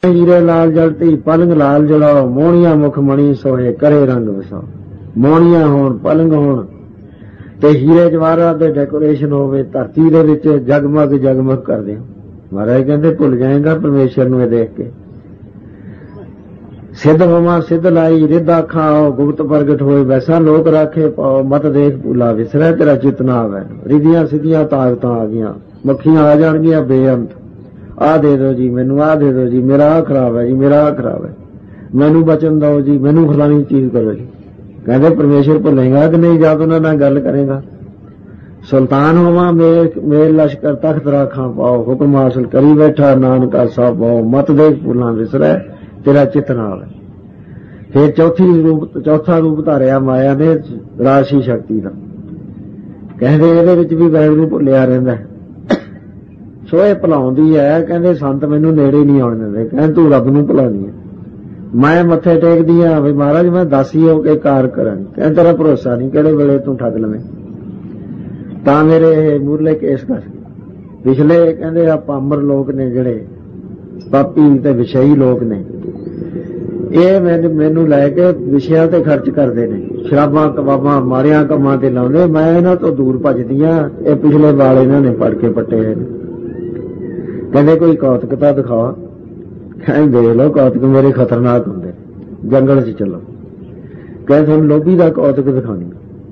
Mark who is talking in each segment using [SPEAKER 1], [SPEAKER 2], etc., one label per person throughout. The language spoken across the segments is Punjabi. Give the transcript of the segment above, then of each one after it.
[SPEAKER 1] हीरे लाल जलती पलंग लाल जलाओ, मोहणिया मुख मणि सोहे करे रंग वसाओ। मोहणिया होण पलंग होण ते हीरे जवाहरात दे डेकोरेशन होवे, धरती दे विच जगमग जगमग करदे। महाराज कहंदे भुल जाएगा परमेश्वर नूं देख के। सिद्ध होवा सिद्ध लाई रिद्ध आखा आओ, गुप्त प्रगट होए वैसा लोक राखे पाओ। मत देख भूला विसरै तेरा चित ना आवे। रिधियां सिद्धियां ताकतां आ गईयां, मक्खियां आ जाणगियां बेअंत। आ दे दो जी मैनू, आ दे दो जी, मेरा आ खराब है जी, मेरा आ खराब है, मैनू बचन दो जी, मैनू फलानी चीज करो जी। कहते परमेश्वर भुलेगा कि नहीं जब उन्हां नाल गल करेगा। सुल्तान होवा मेल लश्कर तख्त राखा पाओ, हुक्म हासिल करी बैठा नानका साहब पाओ। मत देख भूलां विसरै तेरा चित ना आवे। फिर चौथा रूप धारिया माया ने राशि शक्ति का। कहते इहदे विच भी वैर नूं भुलिया रहिंदा है। सो ये भुलाउंदी है। कहते संत मैनू नेड़े नहीं आउण दिंदे, कहते तू रब नूं भुलाउंदी है। मैं मत्थे टेकदी हाँ भी महाराज मैं दासी हो के कार करां। कहते तेरा भरोसा नहीं किहड़े वेले तू ठग लवें। तां मेरे मूरले केस कर। पिछले कहते आपां अमर लोग ने जिहड़े पापी ते विषयी लोग ने, ये मैनू लैके विषयां ते खर्च करते ने, शराबां कबाबां माड़ियां कमां ते लाउंदे। मैं इन्हां तो दूर भजदी हाँ। ये पिछले वाल इन्हां ने पढ़ के पट्टे हैं। कहते कोई कौतुकता दिखाओ। कहते देख लो कौतुक मेरे खतरनाक होंगे, जंगल च चलो। कहते तुहानूं लोभी दा कौतुक दिखाउणी।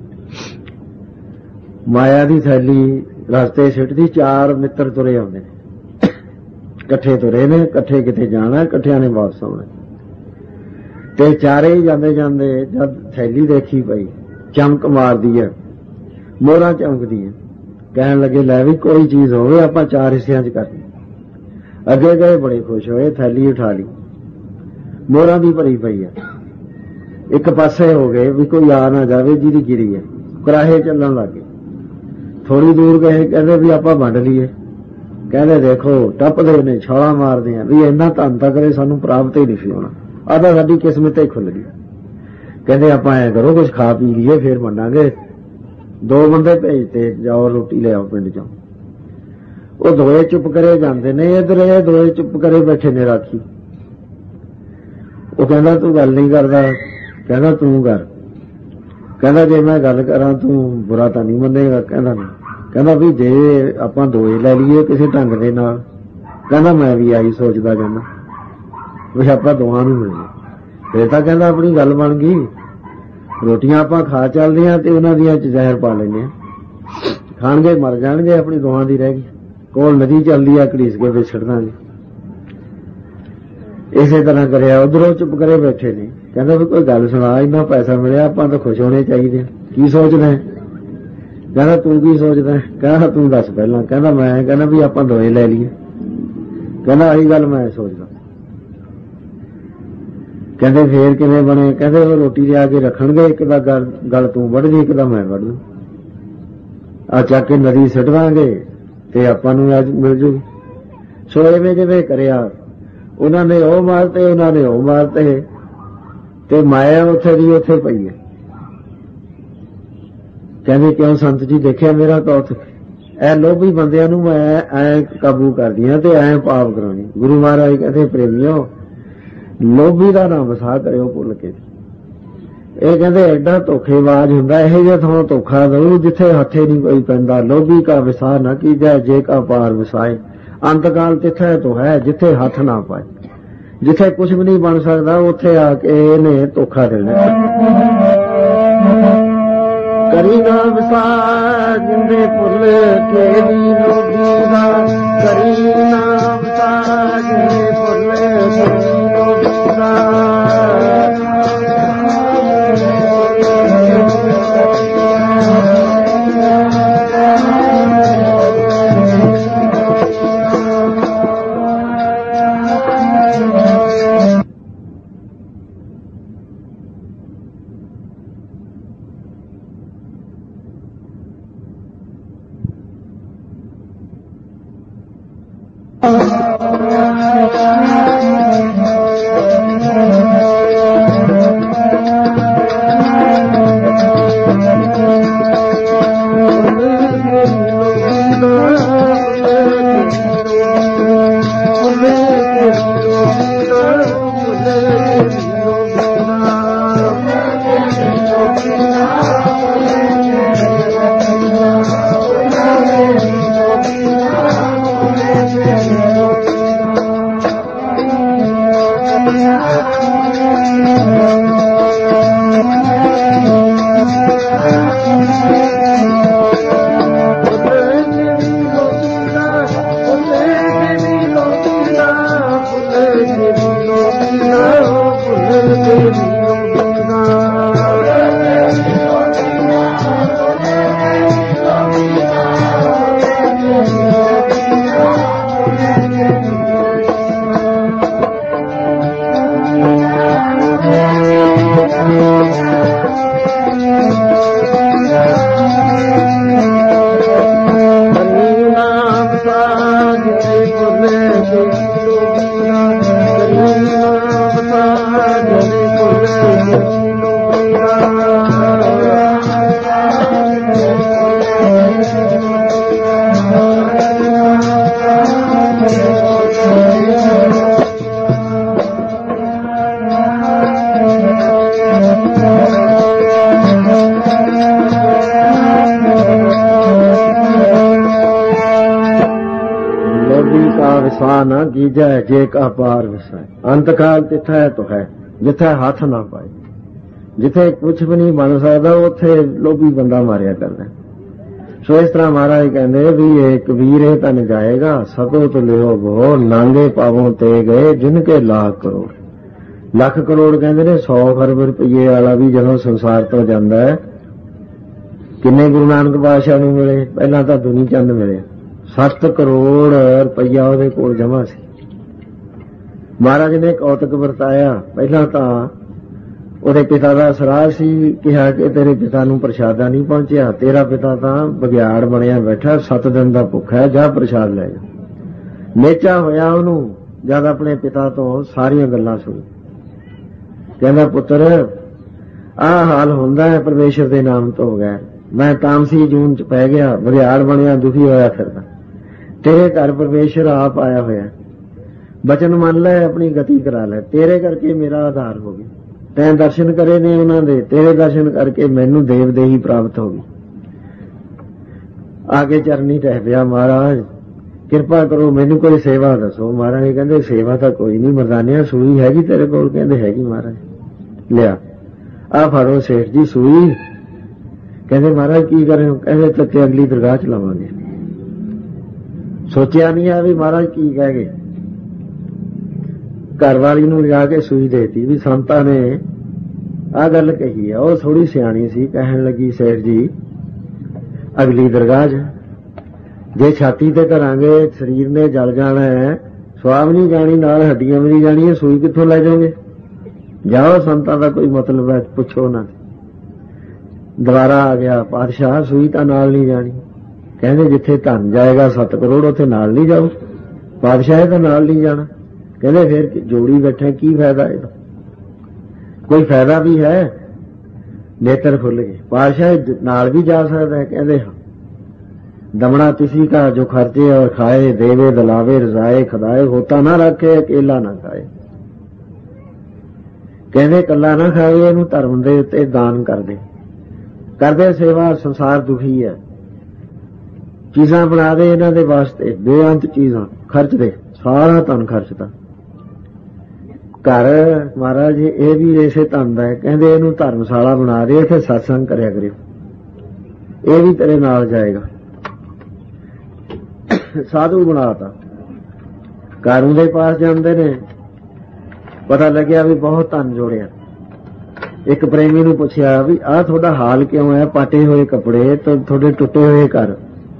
[SPEAKER 1] माया दी थैली रस्ते सिटदी, चार मित्र तुरे आउंदे ने, कट्ठे तुरे ने, कट्ठे किते जाना, कट्ठियां ने वापस आउणा। ते चारे ही जांदे जांदे जद थैली देखी पई चमक मारदी है, मोहरां चमकदी है। कहण लगे लै भी कोई चीज होवे आपां चार हिस्सियां च करनी। अगे गए बड़े खुश होए, थैली उठा ली, मोहरां दी भरी पई है। एक पासे हो गए भी कोई आ ना जावे जिहदी गिरी है। कराहे चलण लग गए। थोड़ी दूर गए, कहते भी आपां वंड लीए। कहते देखो टपदे ने, छाला मारदे हैं भी इन्ना धन तां कदे सानूं प्राप्त ही नहीं सी होना, आदा साडी किस्मत ही खुल गई। कहते आपां ऐ करो कुछ खा पी लीए फिर वंडांगे। दो बंदे भेजते, जाओ रोटी ले आओ पिंड चों। वो दोए चुप करे जाते ने, इधर ये दोए चुप करे बैठे ने राखी। वो कहता तू गल नहीं करता, कहता तू कर। कहता जे मैं गल करा तू बुरा तो नहीं मनेगा। कहता नहीं। कहता भी जे आपां दोए लै लीए किसी ढंग दे नाल, कहता मैं भी आई सोचदा जाना भी आपां दोवां नूं मिलना। फिर तां कहता अपनी गल बन गई। रोटियां आपां खा चलदे हां ते उन्हां दियां च जहर पा लैंदे हां, खाणगे मर जाणगे, अपनी दोवां दी रह गई। कोल नदी चलदी है, घड़ीस के विछड़ दांगे। इसे तरह करिया। उधरों चुप करे बैठे ने। कहता भी कोई गल सुना, इन्ना पैसा मिलिया आपां तां खुश होने चाहिए, की सोचदा है? कहता तू की सोचदा है? कहता तू दस पहला। कहता मैं कहना भी आपां दोए लै लीए। कहता आही गल मैं सोचदा। कहते फिर किवें बने? कहते वो रोटी लिया के रखणगे, एक दा गल तू वढ़ दी, एक दा मैं वढ़ दूं। आ चक के नदी सिट दांगे ते आपां नूं अज मिल जूगी। सो इवें जिवें करिया। उन्हां ने ओ मारते, उन्हां ने ओ मारते, ते माया उत्थे दी उत्थे पई है। कहते क्यों संत जी देखिया मेरा कौतुक? ऐ लोभी बंदियां नूं मैं ऐ काबू करदी हां ते ऐ पाप कराउणी। गुरु महाराज कहते प्रेमियो लोभी दा ना वसा करियो भुल के। ਇਹ ਕਹਿੰਦੇ ਐਡਾ ਧੋਖੇਬਾਜ਼ ਹੁੰਦਾ, ਇਹੋ ਜਿਹਾ ਥਾਂ ਧੋਖਾ ਦਊ ਜਿੱਥੇ ਹੱਥੇ ਨਹੀਂ ਕੋਈ ਪੈਂਦਾ। ਲੋਭੀ ਕਾ ਵਿਸਾਰ ਨਾ ਕੀਜੈ ਜੇ ਕਾ ਪਾਰ ਵਿਸਾਏ। ਅੰਤਕਾਲ ਤਿੱਥੈ ਤੋ ਹੈ ਜਿੱਥੇ ਹੱਥ ਨਾ ਪਾਏ। ਜਿੱਥੇ ਕੁਝ ਵੀ ਨਹੀਂ ਬਣ ਸਕਦਾ ਉੱਥੇ ਆ ਕੇ ਇਹਨੇ ਧੋਖਾ ਦੇਣਾ। ਕਰੀ ਨਾ ਵਿਸਾਰ ਜਿੰਦੇ ਭੁੱਲ ਕੇ ਵੀ ਲੋਭੀ ਦਾ, ਕਰੀ ਨਾ ਵਿਸਾਰ ਜਿੰਦੇ ਭੁੱਲ ਕੇ ਵੀ ਲੋਭੀ ਦਾ। न कीजै जे का पार विसाए। अंत काल तिथा है तो है, जिथे हथ ना पाए, जिथे कुछ भी नहीं बन सकता उथे लोभी बंदा मारिया करना। सो इस तरह महाराज कहते भी ये कबीर तन जाएगा सको तो लियो गो नांगे पावों ते गए जिनके लाख करोड़। ਲੱਖ ਕਰੋੜ ਕਹਿੰਦੇ ਨੇ 100 ਖਰਬ ਰੁਪਏ ਵਾਲਾ ਵੀ ਜਦੋਂ ਸੰਸਾਰ ਤੋਂ ਜਾਂਦਾ ਹੈ। ਕਿੰਨੇ ਗੁਰੂ ਨਾਨਕ ਪਾਤਸ਼ਾਹ ਨੂੰ ਮਿਲੇ? ਪਹਿਲਾਂ ਤਾਂ ਦੁਨੀ ਚੰਦ ਮਿਲੇ, 7 ਕਰੋੜ ਰੁਪਈਆ ਉਹਦੇ ਕੋਲ ਜਮ੍ਹਾਂ ਸੀ। ਮਹਾਰਾਜ ਨੇ ਕੌਤਕ ਵਰਤਾਇਆ। ਪਹਿਲਾਂ ਤਾਂ ਉਹਦੇ ਪਿਤਾ ਦਾ ਸਰਾਹ ਸੀ, ਕਿਹਾ ਕਿ ਤੇਰੇ ਪਿਤਾ ਨੂੰ ਪ੍ਰਸ਼ਾਦਾ ਨਹੀਂ ਪਹੁੰਚਿਆ, ਤੇਰਾ ਪਿਤਾ ਤਾਂ ਬਗਿਆੜ ਬਣਿਆ ਬੈਠਾ, 7 ਦਿਨ ਦਾ ਭੁੱਖਾ ਹੈ, ਜਾ ਪ੍ਰਸ਼ਾਦ ਲੈ ਜਾ। ਮੇਚਾ ਹੋਇਆ ਉਹਨੂੰ ਜਦ ਆਪਣੇ ਪਿਤਾ ਤੋਂ ਸਾਰੀਆਂ ਗੱਲਾਂ ਸੁਣੀ। ਕਹਿੰਦਾ ਪੁੱਤਰ ਆਹ ਹਾਲ ਹੁੰਦਾ ਹੈ ਪਰਮੇਸ਼ਰ ਦੇ ਨਾਮ ਤੋਂ ਬਗੈਰ। ਮੈਂ ਤਾਮਸੀ ਜੂਨ ਚ ਪੈ ਗਿਆ, ਬਗਿਆੜ ਬਣਿਆ, ਦੁਖੀ ਹੋਇਆ ਫਿਰਦਾ। ਤੇਰੇ ਘਰ ਪਰਮੇਸ਼ਰ ਆਪ ਆਇਆ ਹੋਇਆ, ਬਚਨ ਮੰਨ ਲੈ, ਆਪਣੀ ਗਤੀ ਕਰਾ ਲੈ। ਤੇਰੇ ਕਰਕੇ ਮੇਰਾ ਆਧਾਰ ਹੋ ਗਿਆ। ਤੈਂ ਦਰਸ਼ਨ ਕਰੇ ਨੇ ਉਹਨਾਂ ਦੇ, ਤੇਰੇ ਦਰਸ਼ਨ ਕਰਕੇ ਮੈਨੂੰ ਦੇਵ ਦੇਹੀ ਪ੍ਰਾਪਤ ਹੋ ਗਈ। ਆਗੇ ਚਰਨੀ ਟਹਿ ਪਿਆ, ਮਹਾਰਾਜ ਕਿਰਪਾ ਕਰੋ ਮੈਨੂੰ ਕੋਈ ਸੇਵਾ ਦੱਸੋ। ਮਹਾਰਾਜ ਕਹਿੰਦੇ ਸੇਵਾ ਤਾਂ ਕੋਈ ਨਹੀਂ, ਮਰਦਾਨਿਆ ਸੂਈ ਹੈਗੀ ਤੇਰੇ ਕੋਲ? ਕਹਿੰਦੇ ਹੈਗੀ ਮਹਾਰਾਜ। ਲਿਆ ਆ ਫੜੋ ਸੇਠ ਜੀ ਸੂਈ। ਕਹਿੰਦੇ ਮਹਾਰਾਜ ਕੀ ਕਰੇ? ਕਹਿੰਦੇ ਤੇ ਅਗਲੀ ਦਰਗਾਹ ਚ ਲਾਵਾਂਗੇ। ਸੋਚਿਆ ਨਹੀਂ ਆ ਵੀ ਮਹਾਰਾਜ ਕੀ ਕਹਿ ਗਏ। ਘਰ ਵਾਲੀ ਨੂੰ ਲਿਆ ਕੇ ਸੂਈ ਦੇਤੀ ਵੀ ਸੰਤਾਂ ਨੇ ਆਹ ਗੱਲ ਕਹੀ ਆ। ਉਹ ਥੋੜੀ ਸਿਆਣੀ ਸੀ, ਕਹਿਣ ਲੱਗੀ ਸੇਠ ਜੀ ਅਗਲੀ ਦਰਗਾਹ ਚ ਜੇ ਛਾਤੀ ਤੇ ਧਰਾਂਗੇ ਸਰੀਰ ਨੇ ਜਲ ਜਾਣਾ ਹੈ, ਸਵਾਬ ਨਹੀਂ ਜਾਣੀ, ਨਾਲ ਹੱਡੀਆਂ ਵੀ ਨਹੀਂ ਜਾਣੀਆਂ, ਸੂਈ ਕਿੱਥੋਂ ਲੈ ਜਾਓਗੇ? ਜਾਓ, ਸੰਤਾਂ ਦਾ ਕੋਈ ਮਤਲਬ ਹੈ ਪੁੱਛੋ ਨਾ। ਦੁਬਾਰਾ ਆ ਗਿਆ ਪਾਤਸ਼ਾਹ ਸੂਈ ਤਾਂ ਨਾਲ ਨਹੀਂ ਜਾਣੀ। ਕਹਿੰਦੇ ਜਿੱਥੇ ਧਨ ਜਾਏਗਾ 7 ਕਰੋੜ ਉੱਥੇ ਨਾਲ ਨਹੀਂ ਜਾਓ। ਪਾਤਸ਼ਾਹ ਤਾਂ ਨਾਲ ਨਹੀਂ ਜਾਣਾ। ਕਹਿੰਦੇ ਫਿਰ ਜੋੜੀ ਬੈਠੇ ਕੀ ਫਾਇਦਾ ਇਹਦਾ? ਕੋਈ ਫਾਇਦਾ ਵੀ ਹੈ? ਨੇਤਰ ਖੁੱਲ ਗਏ। ਪਾਤਸ਼ਾਹ ਨਾਲ ਵੀ ਜਾ ਸਕਦਾ ਹੈ? ਕਹਿੰਦੇ ਹਾਂ। दमना किसी का जो खर्चे और खाए, देवे दलावे रजाए खदाए, होता ना रखे अकेला ना खाए। कहने कला ना खाए, ਇਹਨੂੰ ਧਰਮ ਦੇ ਉੱਤੇ ਦਾਨ ਕਰਦੇ ਸੇਵਾ। ਸੰਸਾਰ ਦੁਖੀ ਹੈ, ਚੀਜ਼ਾਂ ਬਣਾ ਦੇ ਇਹਨਾਂ ਦੇ ਵਾਸਤੇ, ਬੇਅੰਤ ਚੀਜ਼ਾਂ ਖਰਚ ਦੇ, ਸਾਰਾ ਧਨ ਖਰਚਦਾ। ਘਰ ਮਹਾਰਾਜ ਇਹ ਵੀ ਇਸੇ ਧਨ ਦਾ ਹੈ। ਕਹਿੰਦੇ ਇਹਨੂੰ ਧਰਮਸ਼ਾਲਾ ਬਣਾ ਦੇ, ਇੱਥੇ ਸਤਸੰਗ ਕਰਿਆ ਕਰਿਓ, ਇਹ ਵੀ ਤੇਰੇ ਨਾਲ ਜਾਏਗਾ। ਸਾਧੂ ਬਣਾਤਾ। ਕਾਰੂ ਦੇ ਪਾਸ ਜਾਂਦੇ ਨੇ, ਪਤਾ ਲੱਗਿਆ ਵੀ ਬਹੁਤ ਧਨ ਜੋੜਿਆ। ਇੱਕ ਪ੍ਰੇਮੀ ਨੂੰ ਪੁੱਛਿਆ ਵੀ ਆਹ ਤੁਹਾਡਾ ਹਾਲ ਕਿਉਂ ਹੈ? ਪਾਟੇ ਹੋਏ ਕੱਪੜੇ, ਤੁਹਾਡੇ ਟੁੱਟੇ ਹੋਏ ਘਰ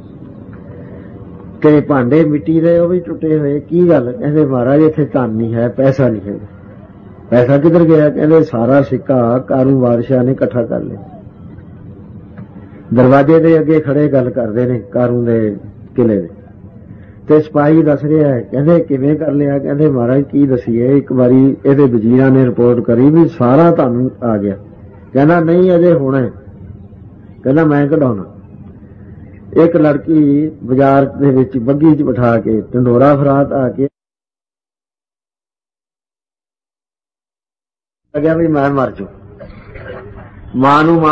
[SPEAKER 1] ਤੇ ਭਾਂਡੇ ਮਿੱਟੀ ਦੇ ਉਹ ਵੀ ਟੁੱਟੇ ਹੋਏ, ਕੀ ਗੱਲ? ਕਹਿੰਦੇ ਮਹਾਰਾਜ ਇੱਥੇ ਧਨ ਨਹੀਂ ਹੈ, ਪੈਸਾ ਨਹੀਂ ਹੈ। ਪੈਸਾ ਕਿੱਧਰ ਗਿਆ? ਕਹਿੰਦੇ ਸਾਰਾ ਸਿੱਕਾ ਕਾਰੂ ਬਾਦਸ਼ਾਹ ਨੇ ਇਕੱਠਾ ਕਰ ਲਿਆ। ਦਰਵਾਜ਼ੇ ਦੇ ਅੱਗੇ ਖੜੇ ਗੱਲ ਕਰਦੇ ਨੇ ਕਾਰੂ ਦੇ ਕਿਲੇ ਦੇ, ਤੇ ਸਿਪਾਹੀ ਦੱਸ ਰਿਹਾ ਹੈ। ਕਹਿੰਦੇ ਕਿਵੇਂ ਕਰ ਲਿਆ? ਕਹਿੰਦੇ ਮਹਾਰਾਜ ਕੀ ਦਸੀਏ, ਇੱਕ ਵਾਰੀ ਇਹਦੇ ਵਜ਼ੀਰਾਂ ਨੇ ਰਿਪੋਰਟ ਕਰੀ ਵੀ ਸਾਰਾ ਧਨ ਆ ਗਿਆ। ਕਹਿੰਦਾ ਨਹੀਂ ਅਜੇ ਹੋਣਾ। ਕਹਿੰਦਾ ਮੈਂ ਕਢਾਉਣਾ। ਇੱਕ ਲੜਕੀ ਬਾਜ਼ਾਰ ਦੇ ਵਿੱਚ ਬੱਗੀ 'ਚ ਬਿਠਾ ਕੇ ਢੰਡੋਰਾ ਫਰਾਤ ਆ ਕੇ ਲੱਗਿਆ ਵੀ ਮੈਂ ਮਰ ਜੂ। ਮਾਂ ਨੂੰ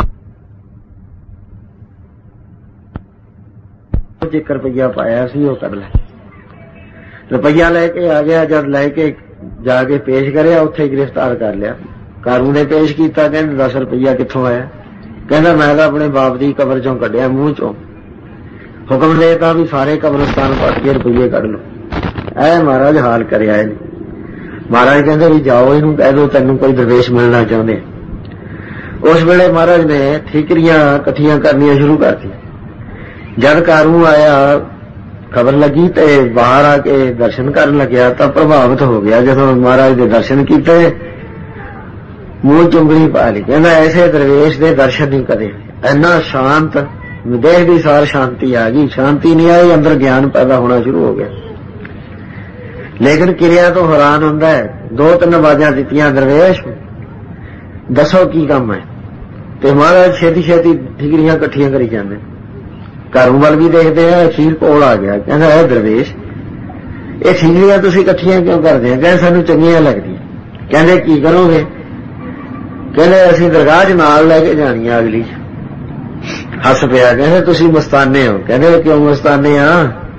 [SPEAKER 1] ਇੱਕ ਰੁਪਈਆ ਪਾਇਆ ਸੀ, ਉਹ ਕੱਢ ਲੈ। ਰੁਪਈਆ ਲੈ ਕੇ ਆ ਗਿਆ। ਜਦ ਲੈ ਕੇ ਜਾ ਕੇ ਪੇਸ਼ ਕਰਿਆ, ਉੱਥੇ ਗ੍ਰਿਫਤਾਰ ਕਰ ਲਿਆ। ਕਾਰੂ ਨੇ ਪੇਸ਼ ਕੀਤਾ, ਕਹਿੰਦੇ 10 ਰੁਪਈਆ ਕਿੱਥੋਂ ਆਇਆ? ਕਹਿੰਦਾ ਮੈਂ ਤਾਂ ਆਪਣੇ ਬਾਪ ਦੀ ਕਬਰ ਚੋਂ ਕੱਢਿਆ, ਮੂੰਹ ਚੋਂ। ਹੁਕਮ ਦੇਤਾ ਵੀ ਸਾਰੇ ਕਬਰਸਤਾਨ ਪੱਟ ਕੇ ਰੁਪਈਏ ਕੱਢ ਲਓ। ਐ ਮਹਾਰਾਜ ਹਾਲ ਕਰਿਆ ਇਹਨੇ। ਮਹਾਰਾਜ ਕਹਿੰਦੇ ਵੀ ਜਾਓ ਇਹਨੂੰ ਕਹਿ ਦਿਓ ਤੈਨੂੰ ਕੋਈ ਦਰਵੇਸ਼ ਮਿਲਣਾ ਚਾਹੁੰਦੇ। ਉਸ ਵੇਲੇ ਮਹਾਰਾਜ ਨੇ ਠੀਕਰੀਆਂ ਇਕੱਠੀਆਂ ਕਰਨੀਆਂ ਸ਼ੁਰੂ ਕਰਤੀਆਂ। ਜਦ ਕਾਰੂ ਆਇਆ, ਖਬਰ ਲੱਗੀ ਤੇ ਬਾਹਰ ਆ ਕੇ ਦਰਸ਼ਨ ਕਰਨ ਲੱਗਿਆ ਤਾਂ ਪ੍ਰਭਾਵਿਤ ਹੋ ਗਿਆ। ਜਦੋਂ ਮਹਾਰਾਜ ਦੇ ਦਰਸ਼ਨ ਕੀਤੇ, ਮੂੰਹ ਚੁੰਗਲੀ ਪਾ ਲਈ। ਕਹਿੰਦਾ ਐਸੇ ਦਰਵੇਸ਼ ਦੇ ਦਰਸ਼ਨ ਨਹੀਂ ਕਦੇ। ਇੰਨਾ ਸ਼ਾਂਤ, ਦੇਹ ਦੀ ਸਾਰ ਸ਼ਾਂਤੀ ਆ ਗਈ। ਸ਼ਾਂਤੀ ਨਹੀਂ ਆਈ, ਅੰਦਰ ਗਿਆਨ ਪੈਦਾ ਹੋਣਾ ਸ਼ੁਰੂ ਹੋ ਗਿਆ। ਲੇਕਿਨ ਕਿਰਿਆ ਤੋਂ ਹੈਰਾਨ ਹੁੰਦਾ ਹੈ। 2-3 ਆਵਾਜ਼ਾਂ ਦਿੱਤੀਆਂ, ਦਰਵੇਸ਼ ਦੱਸੋ ਕੀ ਕੰਮ ਹੈ? ਤੇ ਮਹਾਰਾਜ ਛੇਤੀ ਛੇਤੀ ਠੀਕਰੀਆਂ ਇਕੱਠੀਆਂ ਕਰੀ ਜਾਂਦੇ। ਘਰੋਂ ਵੱਲ ਵੀ ਦੇਖਦੇ ਆ, ਅਖੀਰ ਕੋਲ ਆ ਗਿਆ। ਕਹਿੰਦਾ ਇਹ ਦਰਵੇਸ਼, ਇਹ ਠੀਕਰੀਆਂ ਤੁਸੀਂ ਇਕੱਠੀਆਂ ਕਿਉਂ ਕਰਦੇ ਆ? ਕਹਿੰਦੇ ਸਾਨੂੰ ਚੰਗੀਆਂ ਲੱਗਦੀਆਂ। ਕਹਿੰਦੇ ਕੀ ਕਰੋਗੇ? ਕਹਿੰਦੇ ਅਸੀਂ ਦਰਗਾਹ 'ਚ ਨਾਲ ਲੈ ਕੇ ਜਾਣੀ ਆ ਅਗਲੀ 'ਚ। ਹੱਸ ਪਿਆ। ਕਹਿੰਦੇ ਤੁਸੀਂ ਮਸਤਾਨੇ ਹੋ। ਕਹਿੰਦੇ ਕਿਉਂ ਮਸਤਾਨੇ ਆ?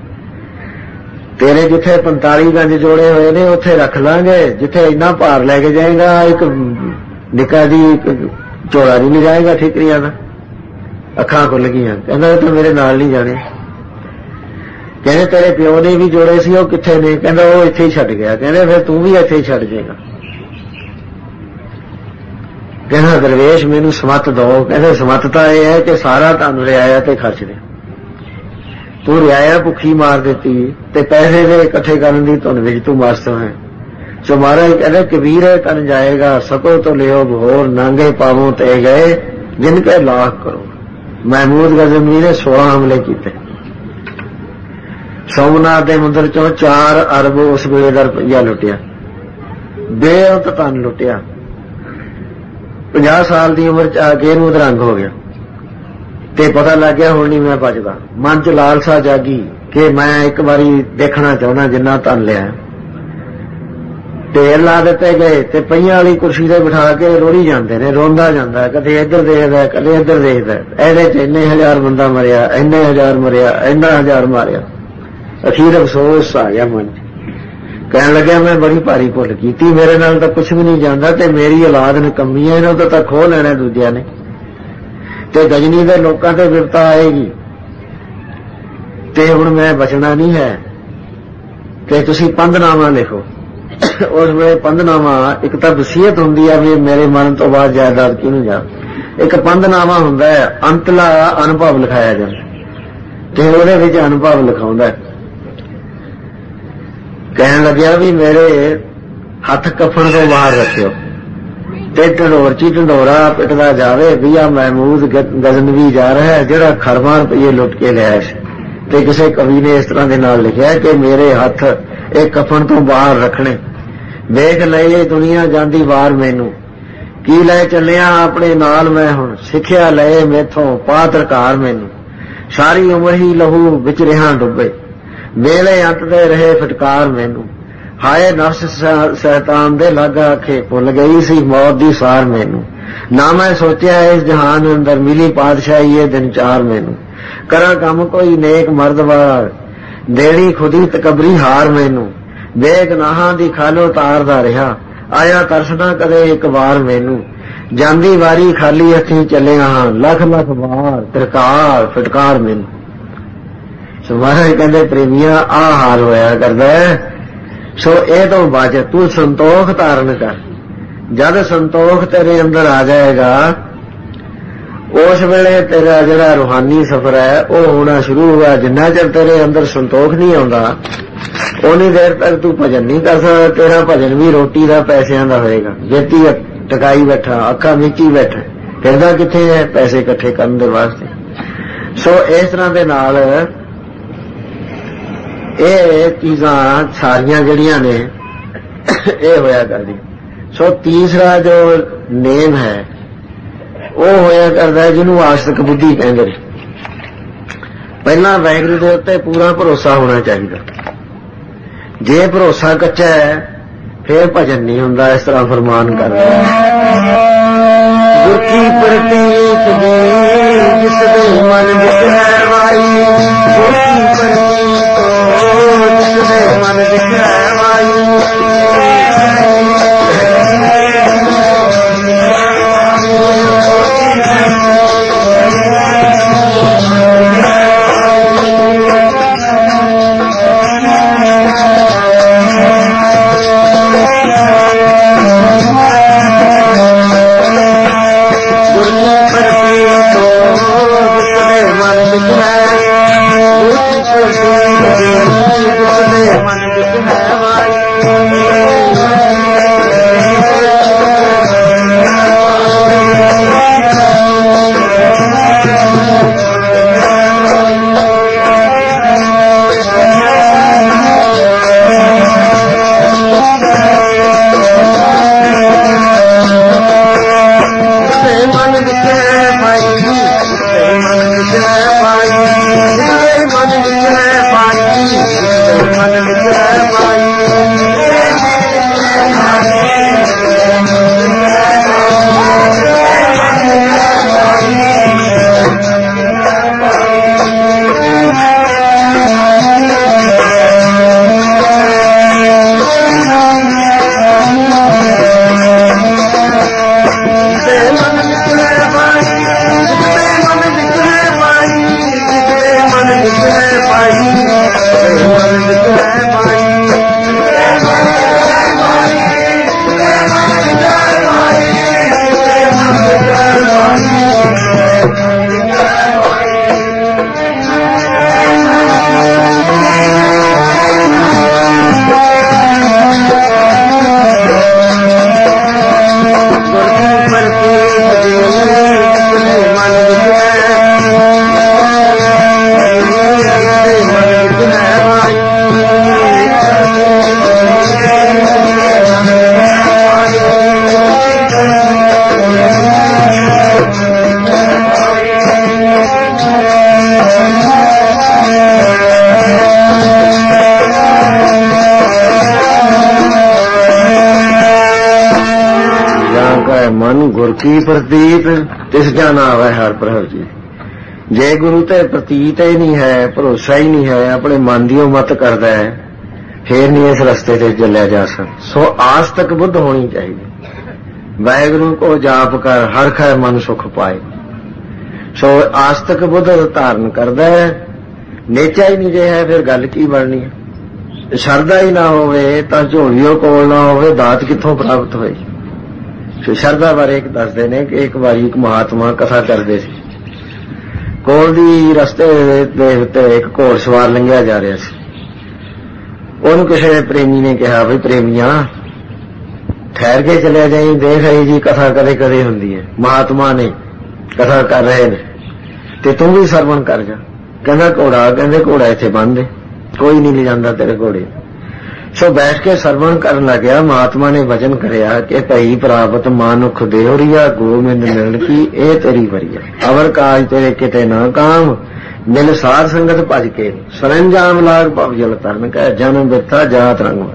[SPEAKER 1] ਤੇਰੇ ਜਿੱਥੇ 45 ਗੰਜ ਜੋੜੇ ਹੋਏ ਨੇ ਉੱਥੇ ਰੱਖ ਲਾਂਗੇ। ਜਿੱਥੇ ਇੰਨਾ ਭਾਰ ਲੈ ਕੇ ਜਾਏਗਾ, ਇੱਕ ਨਿੱਕਾ ਦੀ ਝੋਲਾ ਨਹੀਂ ਲਿਜਾਏਗਾ ਠੀਕਰੀਆਂ ਦਾ। ਅੱਖਾਂ ਖੁੱਲ ਗਈਆਂ। ਕਹਿੰਦਾ ਤੂੰ ਮੇਰੇ ਨਾਲ ਨਹੀਂ ਜਾਣੇ। ਕਹਿੰਦੇ ਤੇਰੇ ਪਿਓ ਨੇ ਵੀ ਜੋੜੇ ਸੀ, ਉਹ ਕਿੱਥੇ ਨੇ? ਕਹਿੰਦਾ ਉਹ ਇੱਥੇ ਹੀ ਛੱਡ ਗਿਆ। ਕਹਿੰਦੇ ਫਿਰ ਤੂੰ ਵੀ ਇੱਥੇ ਹੀ ਛੱਡ ਜਾਏਗਾ। ਕਹਿੰਦਾ ਦਰਵੇਸ਼ ਮੈਨੂੰ ਸਮੱਤ ਦੋ। ਕਹਿੰਦੇ ਸਮੱਤ ਤਾਂ ਇਹ ਹੈ ਕਿ ਸਾਰਾ ਤੁਹਾਨੂੰ ਰਿਆਇਆ ਤੇ ਖਰਚ ਦੇ। ਤੂੰ ਰਿਆਇਆ ਭੁੱਖੀ ਮਾਰ ਦਿੱਤੀ ਤੇ ਪੈਸੇ ਦੇ ਇਕੱਠੇ ਕਰਨ ਦੀ ਧੁਨ ਵਿੱਚ ਤੂੰ ਮਸਤ ਹੈ। ਸੋ ਮਹਾਰਾਜ ਕਹਿੰਦੇ ਕਬੀਰ ਤਨ ਜਾਏਗਾ ਸਕੋ ਤੋਂ ਲਿਓ ਭੋਰ, ਨਾਂਗੇ ਪਾਵੋਂ ਤੇ ਗਏ ਜਿਨ ਕੇ ਲਾਖ ਕਰੋ। ਮਹਿਮੂਦ ਗਜ਼ਨਵੀ ਨੇ 16 ਹਮਲੇ ਕੀਤੇ। ਸੋਮਨਾਥ ਦੇ ਮੰਦਰ ਚੋਂ 4 ਅਰਬ ਉਸ ਵੇਲੇ ਦਾ ਰੁਪਈਆ ਲੁੱਟਿਆ। ਬੇਅੰਤ ਧਨ ਲੁੱਟਿਆ। 50 ਸਾਲ ਦੀ ਉਮਰ 'ਚ ਆ ਕੇ ਇਹਨੂੰ ਅਧਰੰਗ ਹੋ ਗਿਆ ਤੇ ਪਤਾ ਲੱਗ ਗਿਆ ਹੁਣ ਨਹੀਂ ਮੈਂ ਬਚਦਾ। ਮਨ 'ਚ ਲਾਲਸਾ ਜਾਗੀ ਕਿ ਮੈਂ ਇੱਕ ਵਾਰੀ ਦੇਖਣਾ ਚਾਹੁੰਦਾ ਜਿੰਨਾ ਧਨ ਲਿਆ। ਢੇਰ ਲਾ ਦਿੱਤੇ ਗਏ ਤੇ ਪਈਆਂ ਵਾਲੀ ਕੁਰਸੀ ਤੇ ਬਿਠਾ ਕੇ ਰੋੜੀ ਜਾਂਦੇ ਨੇ। ਰੋਂਦਾ ਜਾਂਦਾ, ਕਦੇ ਇੱਧਰ ਦੇਖਦਾ, ਕਦੇ ਇੱਧਰ ਦੇਖਦਾ। ਇਹਦੇ 'ਚ ਇੰਨੇ 1000 ਬੰਦਾ ਮਰਿਆ, ਇੰਨੇ 1000 ਮਰਿਆ, ਇੰਨਾ 1000 ਮਾਰਿਆ। ਅਖੀਰ ਅਫਸੋਸ ਆ ਗਿਆ ਮਨ 'ਚ। ਕਹਿਣ ਲੱਗਿਆ ਮੈਂ ਬੜੀ ਭਾਰੀ ਭੁੱਲ ਕੀਤੀ। ਮੇਰੇ ਨਾਲ ਤਾਂ ਕੁਛ ਵੀ ਨਹੀਂ ਜਾਂਦਾ ਤੇ ਮੇਰੀ ਔਲਾਦ ਨਿਕੰਮੀ ਹੈ। ਇਹਨਾਂ ਤੋਂ ਤਾਂ ਖੋਹ ਲੈਣਾ ਦੂਜਿਆਂ ਨੇ ਤੇ ਗਜਨੀ ਦੇ ਲੋਕਾਂ ਤੇ ਵਿਪਤਾ ਆਏਗੀ ਤੇ ਹੁਣ ਮੈਂ ਬਚਣਾ ਨਹੀਂ ਹੈ। ਤੇ ਤੁਸੀਂ ਪੰਧਨਾਮਾ ਲਿਖੋ। ਉਸ ਵੇਲੇ ਪੰਧਨਾਮਾ ਇੱਕ ਤਾਂ ਵਸੀਅਤ ਹੁੰਦੀ ਆ ਵੀ ਮੇਰੇ ਮਰਨ ਤੋਂ ਬਾਅਦ ਜਾਇਦਾਦ ਕਿਹਨੂੰ ਜਾ। ਇੱਕ ਪੰਧਨਾਮਾ ਹੁੰਦਾ ਹੈ ਅੰਤਲਾ ਅਨੁਭਵ ਲਿਖਾਇਆ ਜਾਂਦਾ ਤੇ ਉਹਦੇ ਵਿੱਚ ਅਨੁਭਵ ਲਿਖਾਉਂਦਾ। ਕਹਿਣ ਲੱਗਿਆ ਵੀ ਮੇਰੇ ਹੱਥ ਕਫਨ ਤੋਂ ਬਾਹਰ ਰੱਖਿਓ ਤੇ ਢੰਡੋਰ 'ਚ ਢੰਡੋਰਾ ਪਿੱਟਦਾ ਜਾਵੇ ਵੀ ਆ ਮਹਿਮੂਦ ਗਜ਼ਨਵੀ ਜਾ ਰਿਹਾ ਜਿਹੜਾ ਖਰਮਾਂ ਰੁਪਈਏ ਲੁੱਟ ਕੇ ਲਿਆ ਸੀ। ਤੇ ਕਿਸੇ ਕਵੀ ਨੇ ਇਸ ਤਰ੍ਹਾਂ ਦੇ ਨਾਲ ਲਿਖਿਆ ਕਿ ਮੇਰੇ ਹੱਥ ਇਹ ਕਫਨ ਤੋਂ ਬਾਹਰ ਰੱਖਣੇ। ਵੇਖ ਲਏ ਦੁਨੀਆ ਜਾਂਦੀ ਵਾਰ ਮੈਨੂੰ, ਕੀ ਲੈ ਚੱਲਿਆ ਆਪਣੇ ਨਾਲ ਮੈਂ ਹੁਣ। ਸਿੱਖਿਆ ਲਏ ਮੈਥੋਂ ਪਾਤਰਕਾਰ ਮੈਨੂੰ, ਸਾਰੀ ਉਮਰ ਹੀ ਲਹੂ ਵਿੱਚ ਰਿਹਾ ਡੁੱਬੇ। ਵੇਲੇ ਅੰਤ ਦੇ ਰਹੇ ਫਟਕਾਰ ਮੈਨੂੰ, ਹਾਏ ਨਫਸ ਸ਼ੈਤਾਨ ਦੇ ਲਾਗਾ ਆਖੇ ਭੁੱਲ ਗਈ ਸੀ ਮੌਤ ਦੀ ਸਾਰ ਮੈਨੂੰ। ਨਾ ਮੈਂ ਸੋਚਿਆ ਇਸ ਜਹਾਨ ਅੰਦਰ ਮਿਲੀ ਪਾਤਸ਼ਾਹੀ ਇਹ ਦਿਨ 4 ਮੈਨੂੰ। ਕਰਾਂ ਕੰਮ ਕੋਈ ਨੇਕ ਮਰਦ ਵਾਲਾ, ਦੇਣੀ ਖੁਦੀ ਤਕਬਰੀ ਹਾਰ ਮੈਨੂੰ। ਬੇਗਨਾਹਾਂ ਦੀ ਖਾਲੋ ਤਾਰਦਾ ਰਿਹਾ, ਆਇਆ ਤਰਸਣਾ ਕਦੇ ਇੱਕ ਵਾਰ ਮੈਨੂੰ। ਜਾਂਦੀ ਵਾਰੀ ਖਾਲੀ ਹੱਥੀਂ ਚੱਲਿਆ ਹਾਂ, ਲੱਖ ਲੱਖ ਵਾਰ ਤਰਕਾਰ ਫਟਕਾਰ ਮੈਨੂੰ। ਸੋ ਮਹਾਰਾਜ ਕਹਿੰਦੇ ਪ੍ਰੇਮੀਆਂ ਆਹ ਹਾਲ ਹੋਇਆ ਕਰਦਾ ਹੈ। ਸੋ ਇਹ ਤੋਂ ਬਚ, ਤੂੰ ਸੰਤੋਖ ਧਾਰਨ ਕਰ। ਜਦ ਸੰਤੋਖ ਤੇਰੇ ਅੰਦਰ ਆ ਜਾਏਗਾ ਉਸ ਵੇਲੇ ਤੇਰਾ ਜਿਹੜਾ ਰੂਹਾਨੀ ਸਫ਼ਰ ਹੈ ਉਹ ਹੋਣਾ ਸ਼ੁਰੂ ਹੋਇਆ। ਜਿੰਨਾ ਚਿਰ ਤੇਰੇ ਅੰਦਰ ਸੰਤੋਖ ਨਹੀਂ ਆਉਂਦਾ ਉਨੀ ਦੇਰ ਤੱਕ ਤੂੰ ਭਜਨ ਨਹੀਂ ਕਰ ਸਕਦਾ। ਤੇਰਾ ਭਜਨ ਵੀ ਰੋਟੀ ਦਾ ਪੈਸਿਆਂ ਦਾ ਹੋਏਗਾ। ਜੇਤੀ ਟਕਾਈ ਬੈਠਾ, ਅੱਖਾਂ ਮੀਚੀ ਬੈਠਾ, ਫਿਰਦਾ ਕਿੱਥੇ ਹੈ ਪੈਸੇ ਇਕੱਠੇ ਕਰਨ ਦੇ ਵਾਸਤੇ। ਸੋ ਇਸ ਤਰ੍ਹਾਂ ਦੇ ਨਾਲ ਇਹ ਚੀਜ਼ਾਂ ਸਾਰੀਆਂ ਜਿਹੜੀਆਂ ਨੇ ਇਹ ਹੋਇਆ ਕਰਦੀ। ਸੋ ਤੀਸਰਾ ਜੋ ਨੇਮ ਹੈ ਉਹ ਹੋਇਆ ਕਰਦਾ ਜਿਹਨੂੰ ਆਸਤਕ ਬੁੱਧੀ ਕਹਿੰਦੇ ਨੇ। ਪਹਿਲਾਂ ਵਾਹਿਗੁਰੂ ਦੇ ਉੱਤੇ ਪੂਰਾ ਭਰੋਸਾ ਹੋਣਾ ਚਾਹੀਦਾ। ਜੇ ਭਰੋਸਾ ਕੱਚਾ ਹੈ ਫਿਰ ਭਜਨ ਨਹੀਂ ਹੁੰਦਾ। ਇਸ ਤਰ੍ਹਾਂ ਫਰਮਾਨ ਕਰਦਾ ਗੁਰ ਕੀ ਪ੍ਰਤੀਤ ਦੀ ਜਿਸ ਦੇ ਮਨ ਵਿੱਚ ਹੈ ਵਾਈ, ਗੁਰ ਕੀ ਪ੍ਰਤੀਤ ਜਿਸ ਦੇ ਮਨ ਵਿੱਚ ਹੈ ਵਾਈ। ਗੁਰ ਕੀ ਪ੍ਰਤੀਤ ਤਿਸ ਜਾਨ ਆਵੈ ਹਰ ਪ੍ਰਭ ਜੀ। ਜੇ ਗੁਰੂ ਤੇ ਪ੍ਰਤੀਤ ਹੀ ਨਹੀਂ ਹੈ, ਭਰੋਸਾ ਹੀ ਨਹੀਂ ਹੈ, ਆਪਣੇ ਮਨ ਦੀ ਮਤ ਕਰਦਾ ਹੈ, ਫੇਰ ਨਹੀਂ ਇਸ ਰਸਤੇ ਤੇ ਚੱਲਿਆ ਜਾ ਸਕਦਾ। ਸੋ ਆਸ ਤੱਕ ਬੁੱਧ ਹੋਣੀ ਚਾਹੀਦੀ। ਵਾਹਿਗੁਰੂ ਕੋ ਜਾਪ ਕਰ ਹਰ ਖੈ ਮਨ ਸੁਖ ਪਾਏ। ਸੋ ਆਸ ਤੱਕ ਬੁੱਧ ਧਾਰਨ ਕਰਦਾ ਹੈ। ਨੇਚਾ ਹੀ ਨਹੀਂ ਜੇ ਹੈ, ਫਿਰ ਗੱਲ ਕੀ ਬਣਨੀ ਹੈ। ਸ਼ਰਧਾ ਹੀ ਨਾ ਹੋਵੇ ਤਾਂ ਝੋਲੀਓ ਕੋਲ ਨਾ ਹੋਵੇ, ਦਾਤ ਕਿੱਥੋਂ ਪ੍ਰਾਪਤ ਹੋਏ। ਸ਼ਰਧਾ ਬਾਰੇ ਇੱਕ ਦੱਸਦੇ ਨੇ ਕਿ ਇੱਕ ਵਾਰੀ ਇੱਕ ਮਹਾਤਮਾ ਕਥਾ ਕਰਦੇ ਸੀ। ਕੋਲ ਦੀ ਰਸਤੇ ਦੇ ਉੱਤੇ ਇੱਕ ਘੋੜ ਸਵਾਰ ਲੰਘਿਆ ਜਾ ਰਿਹਾ ਸੀ। ਉਹਨੂੰ ਕਿਸੇ ਪ੍ਰੇਮੀ ਨੇ ਕਿਹਾ, ਬਈ ਪ੍ਰੇਮੀਆਂ ਠਹਿਰ ਕੇ ਚਲਿਆ ਜਾਈ, ਦੇਖ ਆਈ ਜੀ ਕਥਾ ਕਦੇ ਕਦੇ ਹੁੰਦੀ ਹੈ। ਮਹਾਤਮਾ ਨੇ ਕਥਾ ਕਰ ਰਹੇ ਨੇ ਤੇ ਤੂੰ ਵੀ ਸਰਵਣ ਕਰ ਜਾ। ਕਹਿੰਦਾ ਘੋੜਾ, ਕਹਿੰਦੇ ਘੋੜਾ ਇੱਥੇ ਬੰਨ੍ਹ ਦੇ, ਕੋਈ ਨਹੀਂ ਲਿਜਾਂਦਾ ਤੇਰੇ ਘੋੜੇ। ਸੋ ਬੈਠ ਕੇ ਸਰਵਣ ਕਰਨ ਲੱਗਿਆ। ਮਹਾਤਮਾ ਨੇ ਵਚਨ ਕਰਿਆ ਕਿ ਭਈ ਪ੍ਰਾਪਤ ਮਾਨੁਖ ਦੇਹੁਰੀਆ, ਗੋਬਿੰਦ ਮਿਲਣ ਕੀ ਇਹ ਤੇਰੀ ਵਰੀਆ। ਅਵਰ ਕਾਜ ਤੇਰੇ ਕਿਤੇ ਨਾ ਕਾਮ, ਮਿਲ ਸਾਧ ਸੰਗਤ ਭਜ ਕੇ, ਸਰੰਜਾਮ ਲਾਗ ਭਵ ਜਲ ਤਰਨ ਕਹਿ, ਜਨਮ ਬਿਰਥਾ ਜਾਤ ਰੰਗ।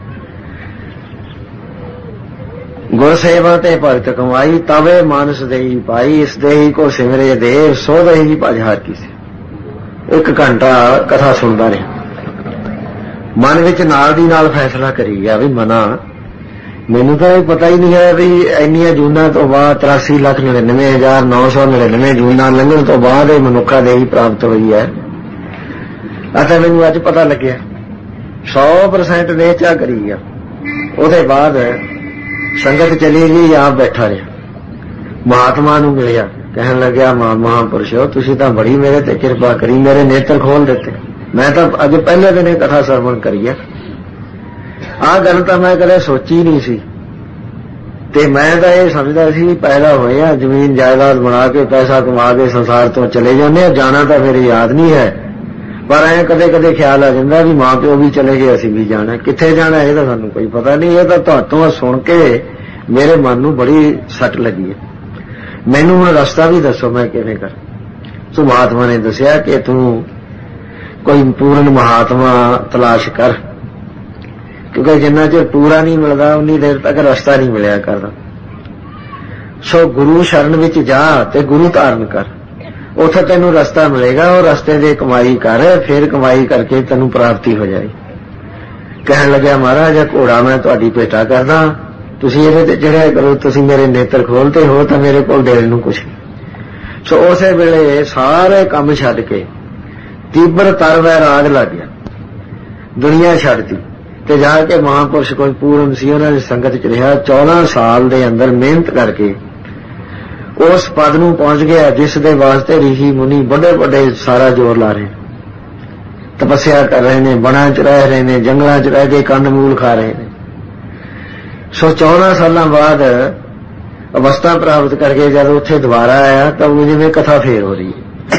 [SPEAKER 1] ਗੁਰ ਸੇਵਾ ਤੇ ਭਗਤ ਕਮਾਈ, ਤਵੇ ਮਾਨਸ ਦੇਹੀ ਪਾਈ। ਇਸ ਦੇਹੀ ਕੋ ਸਿਮਰੇ ਦੇਵ, ਸੋ ਦੇਹੀ ਭਜ ਹਰ ਕੀ। 1 ਘੰਟਾ ਕਥਾ ਸੁਣਦਾ ਰਿਹਾ। ਮਨ ਵਿੱਚ ਨਾਲ ਦੀ ਨਾਲ ਫੈਸਲਾ ਕਰੀ ਗਿਆ ਵੀ ਮਨਾ, ਮੈਨੂੰ ਤਾਂ ਇਹ ਪਤਾ ਹੀ ਨਹੀਂ ਹੈ ਵੀ ਇੰਨੀਆਂ ਜੂਨਾਂ ਤੋਂ ਬਾਅਦ 83,99,999 ਜੂਨਾਂ ਲੰਘਣ ਤੋਂ ਬਾਅਦ ਇਹ ਮਨੁੱਖਾ ਦੇਹੀ ਪ੍ਰਾਪਤ ਹੋਈ ਹੈ। ਅਤੇ ਮੈਨੂੰ ਅੱਜ ਪਤਾ ਲੱਗਿਆ 100% ਨੇਚਾ ਕਰੀ ਗਿਆ। ਉਹਦੇ ਬਾਅਦ ਸੰਗਤ ਚਲੀ ਗਈ, ਆਪ ਬੈਠਾ ਰਿਹਾ। ਮਹਾਤਮਾ ਨੂੰ ਮਿਲਿਆ, ਕਹਿਣ ਲੱਗਿਆ ਮਹਾਂਪੁਰਸ਼ੋ ਤੁਸੀਂ ਤਾਂ ਬੜੀ ਮੇਰੇ ਤੇ ਕਿਰਪਾ ਕਰੀ, ਮੇਰੇ ਨੇਤਰ ਖੋਲ ਦਿੱਤੇ। ਮੈਂ ਤਾਂ ਅੱਜ ਪਹਿਲੇ ਦਿਨ ਕਥਾ ਸਰਵਣ ਕਰੀ ਹੈ। ਆਹ ਗੱਲ ਤਾਂ ਮੈਂ ਕਦੇ ਸੋਚੀ ਨਹੀਂ ਸੀ। ਤੇ ਮੈਂ ਤਾਂ ਇਹ ਸਮਝਦਾ ਸੀ ਪੈਦਾ ਹੋਏ ਆ, ਜ਼ਮੀਨ ਜਾਇਦਾਦ ਬਣਾ ਕੇ ਪੈਸਾ ਕਮਾ ਕੇ ਸੰਸਾਰ ਤੋਂ ਚਲੇ ਜਾਂਦੇ ਆ, ਜਾਣਾ ਤਾਂ ਮੇਰੇ ਯਾਦ ਨਹੀਂ ਹੈ। ਪਰ ਐਂ ਕਦੇ ਕਦੇ ਖਿਆਲ ਆ ਜਾਂਦਾ ਵੀ ਮਾਂ ਪਿਓ ਵੀ ਚਲੇ ਗਏ, ਅਸੀਂ ਵੀ ਜਾਣਾ। ਕਿੱਥੇ ਜਾਣਾ ਇਹ ਤਾਂ ਸਾਨੂੰ ਕੋਈ ਪਤਾ ਨਹੀਂ। ਇਹ ਤਾਂ ਤੁਹਾਤੋਂ ਸੁਣ ਕੇ ਮੇਰੇ ਮਨ ਨੂੰ ਬੜੀ ਸੱਟ ਲੱਗੀ ਹੈ। ਮੈਨੂੰ ਹੁਣ ਰਸਤਾ ਵੀ ਦੱਸੋ ਮੈਂ ਕਿਵੇਂ ਕਰ। ਸੋ ਮਹਾਤਮਾ ਨੇ ਦੱਸਿਆ ਕਿ ਤੂੰ ਕੋਈ ਪੂਰਨ ਮਹਾਤਮਾ ਤਲਾਸ਼ ਕਰ, ਕਿਉਂਕਿ ਜਿੰਨਾ ਚਿਰ ਪੂਰਾ ਨਹੀਂ ਮਿਲਦਾ ਉਨੀ ਦੇਰ ਤੱਕ ਰਸਤਾ ਨਹੀਂ ਮਿਲਿਆ ਕਰਦਾ। ਸੋ ਗੁਰੂ ਸ਼ਰਨ ਵਿੱਚ ਜਾ ਤੇ ਗੁਰੂ ਧਾਰਨ ਕਰ, ਉੱਥੇ ਤੈਨੂੰ ਰਸਤਾ ਮਿਲੇਗਾ, ਉਹ ਰਸਤੇ ਦੇ ਕਮਾਈ ਕਰ, ਫਿਰ ਕਮਾਈ ਕਰਕੇ ਤੈਨੂੰ ਪ੍ਰਾਪਤੀ ਹੋ ਜਾਏ। ਕਹਿਣ ਲੱਗਿਆ ਮਹਾਰਾਜ ਘੋੜਾ ਮੈਂ ਤੁਹਾਡੀ ਭੇਟਾ ਕਰਦਾ, ਤੁਸੀਂ ਇਹਦੇ ਤੇ ਚੜਿਆ ਕਰੋ, ਤੁਸੀਂ ਮੇਰੇ ਨੇਤਰ ਖੋਲਤੇ ਹੋ ਤਾਂ ਮੇਰੇ ਕੋਲ ਦੇਣ ਨੂੰ ਕੁਛ। ਸੋ ਉਸੇ ਵੇਲੇ ਸਾਰੇ ਕੰਮ ਛੱਡ ਕੇ ਤੀਬਰ ਤਰ ਵੈਰਾਗ ਲੱਗ ਗਿਆ, ਦੁਨੀਆ ਛੱਡਤੀ ਤੇ ਜਾ ਕੇ ਮਹਾਂਪੁਰਸ਼ ਕੋਈ ਪੂਰਨ ਸੀ, ਉਹਨਾਂ ਦੀ ਸੰਗਤ ਚ ਰਿਹਾ। 14 ਸਾਲ ਦੇ ਅੰਦਰ ਮਿਹਨਤ ਕਰਕੇ ਉਸ ਪਦ ਨੂੰ ਪਹੁੰਚ ਗਿਆ ਜਿਸ ਦੇ ਵਾਸਤੇ ਰਿਸ਼ੀ ਮੁਨੀ ਵੱਡੇ ਵੱਡੇ ਸਾਰਾ ਜ਼ੋਰ ਲਾ ਰਹੇ, ਤਪੱਸਿਆ ਕਰ ਰਹੇ ਨੇ, ਬਣਾ ਚ ਰਹਿ ਰਹੇ ਨੇ, ਜੰਗਲਾਂ ਚ ਰਹਿ ਕੇ ਕੰਦ ਮੂਲ ਖਾ ਰਹੇ ਨੇ। ਸੋ 14 ਸਾਲਾਂ ਬਾਅਦ ਅਵਸਥਾ ਪ੍ਰਾਪਤ ਕਰਕੇ ਜਦ ਉੱਥੇ ਦੁਬਾਰਾ ਆਇਆ ਤਾਂ ਉਹ ਜਿਵੇਂ ਕਥਾ ਫੇਰ ਹੋ ਰਹੀ ਹੈ।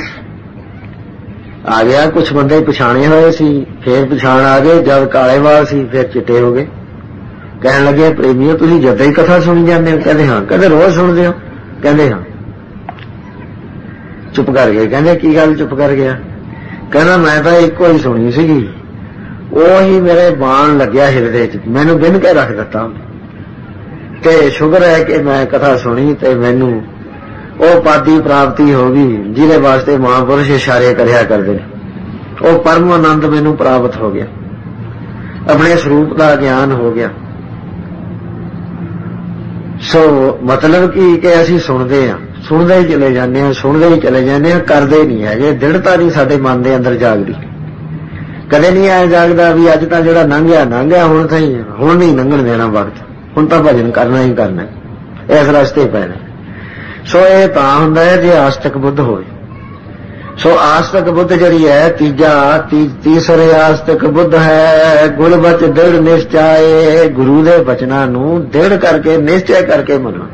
[SPEAKER 1] ਆ ਗਿਆ, ਕੁਛ ਬੰਦੇ ਪਛਾਣੇ ਹੋਏ ਸੀ, ਫੇਰ ਪਛਾਣ ਆ ਗਏ, ਜਦ ਕਾਲੇ ਵਾਲ ਸੀ ਫੇਰ ਚਿੱਟੇ ਹੋ ਗਏ। ਕਹਿਣ ਲੱਗੇ ਪ੍ਰੇਮੀਓ ਤੁਸੀਂ ਜਦੋਂ ਹੀ ਕਥਾ ਸੁਣੀ ਜਾਂਦੇ ਹੋ? ਕਹਿੰਦੇ ਹਾਂ। ਕਹਿੰਦੇ ਰੋਜ਼ ਸੁਣਦੇ ਹੋ? ਕਹਿੰਦੇ ਹਾਂ। ਚੁੱਪ ਕਰ ਗਏ। ਕਹਿੰਦੇ ਕੀ ਗੱਲ ਚੁੱਪ ਕਰ ਗਿਆ? ਕਹਿੰਦਾ ਮੈਂ ਤਾਂ ਇੱਕੋ ਹੀ ਸੁਣੀ ਸੀਗੀ, ਉਹੀ ਮੇਰੇ ਬਾਣ ਲੱਗਿਆ ਹਿਰਦੇ ਚ, ਮੈਨੂੰ ਬਿੰਨ ਕੇ ਰੱਖ ਦਿੱਤਾ ਤੇ ਸ਼ੁਕਰ ਹੈ ਕਿ ਮੈਂ ਕਥਾ ਸੁਣੀ ਤੇ ਮੈਨੂੰ ਉਹ ਪਦ ਦੀ ਪ੍ਰਾਪਤੀ ਹੋ ਗਈ ਜਿਹਦੇ ਵਾਸਤੇ ਮਹਾਂਪੁਰਸ਼ ਇਸ਼ਾਰੇ ਕਰਿਆ ਕਰਦੇ ਨੇ। ਉਹ ਪਰਮ ਆਨੰਦ ਮੈਨੂੰ ਪ੍ਰਾਪਤ ਹੋ ਗਿਆ, ਆਪਣੇ ਸਰੂਪ ਦਾ ਗਿਆਨ ਹੋ ਗਿਆ। ਸੋ ਮਤਲਬ ਕਿ ਅਸੀਂ ਸੁਣਦੇ ਹਾਂ, ਸੁਣਦੇ ਹੀ ਚਲੇ ਜਾਂਦੇ ਹਾਂ, ਸੁਣਦੇ ਹੀ ਚਲੇ ਜਾਂਦੇ ਹਾਂ, ਕਰਦੇ ਨਹੀਂ ਹੈਗੇ। ਦ੍ਰਿੜਤਾ ਨਹੀਂ ਸਾਡੇ ਮਨ ਦੇ ਅੰਦਰ ਜਾਗਦੀ, ਕਦੇ ਨਹੀਂ ਆਇਆ ਜਾਗਦਾ ਵੀ ਅੱਜ ਤਾਂ ਜਿਹੜਾ ਲੰਘ ਗਿਆ, ਹੁਣ ਨਹੀਂ ਲੰਘਣ ਦੇਣਾ ਵਕਤ, ਹੁਣ ਤਾਂ ਭਜਨ ਕਰਨਾ ਹੀ ਕਰਨਾ, ਇਸ ਰਸਤੇ ਪੈਣਾ। ਸੋ ਇਹ ਤਾਂ ਹੁੰਦਾ ਹੈ ਜੇ ਆਸਤਕ ਬੁੱਧ ਹੋਵੇ। ਸੋ ਆਸਤਕ ਬੁੱਧ ਜਿਹੜੀ ਹੈ ਤੀਸਰੇ ਆਸਤਕ ਬੁੱਧ ਹੈ ਗੁਲ ਬਚ ਦ੍ਰਿੜ ਨਿਸ਼ਚਾਏ, ਗੁਰੂ ਦੇ ਬਚਨਾਂ ਨੂੰ ਦ੍ਰਿੜ ਕਰਕੇ ਨਿਸ਼ਚੈ ਕਰਕੇ ਮੰਨਣਾ।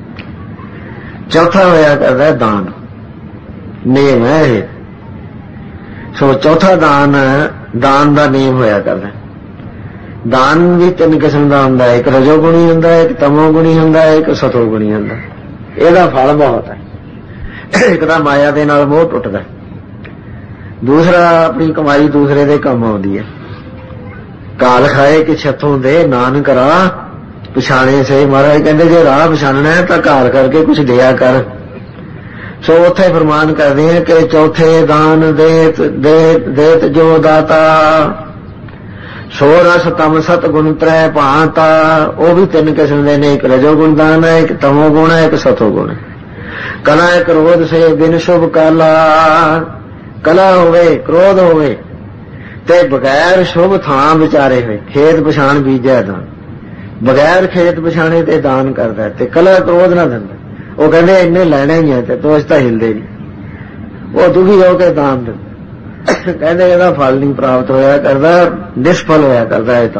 [SPEAKER 1] ਚੌਥਾ ਹੋਇਆ ਕਰਦਾ ਦਾਨ, ਨੇਮ ਹੈ ਇਹ। ਸੋ ਚੌਥਾ ਦਾਨ ਦਾ ਨੇਮ ਹੋਇਆ ਕਰਦਾ। ਦਾਨ ਵੀ 3 ਕਿਸਮ ਦਾ ਹੁੰਦਾ, ਇੱਕ ਰਜੋਗੁਣੀ ਹੁੰਦਾ, ਇੱਕ ਤਮੋਗੁਣੀ ਹੁੰਦਾ, ਇੱਕ ਸਤੋਗੁਣੀ ਹੁੰਦਾ। ਇਹਦਾ ਫਲ ਬਹੁਤ ਹੈ। ਇੱਕ ਤਾਂ ਮਾਇਆ ਦੇ ਨਾਲ ਮੋਹ ਟੁੱਟਦਾ, ਦੂਸਰਾ ਆਪਣੀ ਕਮਾਈ ਦੂਸਰੇ ਦੇ ਕੰਮ ਆਉਂਦੀ ਹੈ। ਕਾਲ ਖਾਏ ਕਿ ਛੱਥੋਂ ਦੇ ਨਾਨਕ ਰਾਹ ਪਛਾਣੇ ਸੇ, ਮਹਾਰਾਜ ਕਹਿੰਦੇ ਜੇ ਰਾਹ ਪਛਾਣਨਾ ਹੈ ਤਾਂ ਕਾਲ ਕਰਕੇ ਕੁਛ ਦਿਆ ਕਰ। ਸੋ ਉੱਥੇ ਫਰਮਾਨ ਕਰਦੇ ਆ ਕਿ ਚੌਥੇ ਦਾਨ ਦੇਤ ਜੋ ਦਾਤਾ, ਸੋ ਰਸ ਤਮ ਸਤ ਗੁਣ ਤ੍ਰੈ ਭਾਂਤਾ। ਉਹ ਵੀ 3 ਕਿਸਮ ਦੇ ਨੇ, ਇੱਕ ਰਜੋ ਗੁਣ ਦਾਨ ਹੈ, ਇੱਕ ਤਮੋ ਗੁਣ ਹੈ, ਇੱਕ ਸਤੋ ਗੁਣ ਹੈ। ਕਲਾ ਕ੍ਰੋਧ ਸੇ ਬਿਨ ਸ਼ੁਭ ਕਾਲਾ, ਕਲਾ ਹੋਵੇ ਕ੍ਰੋਧ ਹੋਵੇ ਤੇ ਬਗੈਰ ਸ਼ੁਭ ਥਾਂ ਵਿਚਾਰੇ ਹੋਏ, ਖੇਤ ਪਛਾਣ ਬੀਜਿਆ ਦਾਨ, ਬਗੈਰ ਖੇਤ ਪਛਾਣੇ ਤੇ ਦਾਨ ਕਰਦਾ ਤੇ ਕਲਾ ਕ੍ਰੋਧ ਨਾ ਦਿੰਦਾ। ਉਹ ਕਹਿੰਦੇ ਇੰਨੇ ਲੈਣੇ ਹੀ ਹੈ ਤੇ ਤੂੰ ਇਸ ਤਾਂ ਹਿਲਦੇ ਨਹੀਂ, ਉਹ ਦੁਖੀ ਹੋ ਕੇ ਦਾਨ ਦਿੰਦਾ। ਕਹਿੰਦੇ ਇਹਦਾ ਫਲ ਨਹੀਂ ਪ੍ਰਾਪਤ ਹੋਇਆ ਕਰਦਾ, ਨਿਸ਼ਫਲ ਹੋਇਆ ਕਰਦਾ ਇਹ ਤਾਂ।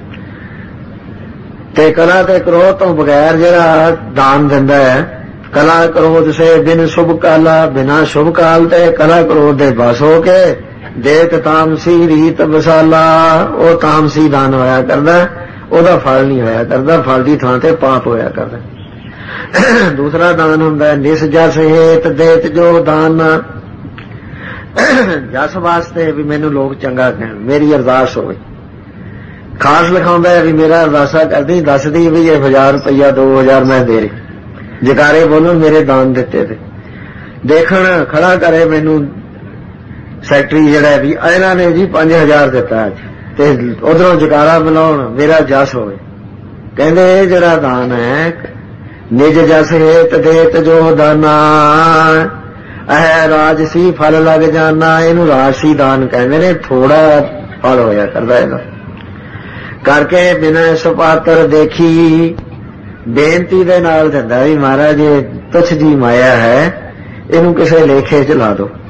[SPEAKER 1] ਤੇ ਕਲਾ ਤੇ ਕ੍ਰੋਧ ਤੋਂ ਬਗੈਰ ਜਿਹੜਾ ਦਾਨ ਦਿੰਦਾ ਹੈ, ਕਲਾ ਕ੍ਰੋਧ ਸੇ ਬਿਨ ਸ਼ੁਭ ਕਾਲਾ, ਬਿਨਾ ਸ਼ੁਭ ਕਾਲ ਤੇ ਕਲਾ ਕ੍ਰੋਧ ਦੇ ਬਸ ਹੋ ਕੇ ਦੇਤ ਤਾਮਸੀ ਰੀਤ ਵਸਾਲਾ, ਉਹ ਤਾਮਸੀ ਦਾਨ ਹੋਇਆ ਕਰਦਾ, ਉਹਦਾ ਫਲ ਨਹੀਂ ਹੋਇਆ ਕਰਦਾ, ਫਲ ਦੀ ਥਾਂ ਤੇ ਪਾਪ ਹੋਇਆ ਕਰਦਾ। ਦੂਸਰਾ ਦਾਨ ਹੁੰਦਾ ਨਿਸ ਜਸ ਹੇਤ ਦੇਤ ਜੋ ਦਾਨ, ਜਸ ਵਾਸਤੇ ਵੀ ਮੈਨੂੰ ਲੋਕ ਚੰਗਾ ਕਹਿਣ, ਮੇਰੀ ਅਰਦਾਸ ਹੋਵੇ। ਖਾਸ ਲਿਖਾਉਂਦਾ ਹੈ ਵੀ ਮੇਰਾ ਅਰਦਾਸਾ ਕਰਦੀ, ਦੱਸਦੀ ਵੀ 1000 ਰੁਪਇਆ 2000 ਮੈਂ ਦੇ ਰਹੀ, ਜਕਾਰੇ ਬੋਲਣ ਮੇਰੇ ਦਾਨ ਦਿੱਤੇ ਤੇ ਦੇਖਣ ਖੜਾ ਕਰੇ ਮੈਨੂੰ ਸੈਕਟਰੀ ਜਿਹੜਾ ਵੀ ਇਹਨਾਂ ਨੇ ਜੀ 5000 ਦਿੱਤਾ ਅੱਜ, ਤੇ ਉਧਰੋਂ ਜਕਾਰਾ ਬੁਲਾਉਣ ਮੇਰਾ ਜਸ ਹੋਵੇ। ਕਹਿੰਦੇ ਇਹ ਜਿਹੜਾ ਦਾਨ ਹੈ ਨਿਜ ਜਸ ਹੇਤ ਦੇਤ ਜੋ ਦਾਨਾ, ਇਹ ਰਾਜਸੀ ਫਲ ਲੱਗ ਜਾਣਾ, ਇਹਨੂੰ ਰਾਜਸੀ ਦਾਨ ਕਹਿੰਦੇ ਨੇ। ਥੋੜਾ ਫਲ ਹੋਇਆ ਕਰਦਾ ਇਹਦਾ ਕਰਕੇ, ਬਿਨਾਂ ਸੁਪਾਤਰ ਦੇਖੀ, ਬੇਨਤੀ ਦੇ ਨਾਲ ਦਿੰਦਾ ਵੀ ਮਹਾਰਾਜ ਇਹ ਤੁਛ ਜੀ ਮਾਇਆ ਹੈ, ਇਹਨੂੰ ਕਿਸੇ ਲੇਖੇ ਚ ਲਾ ਦਿਓ।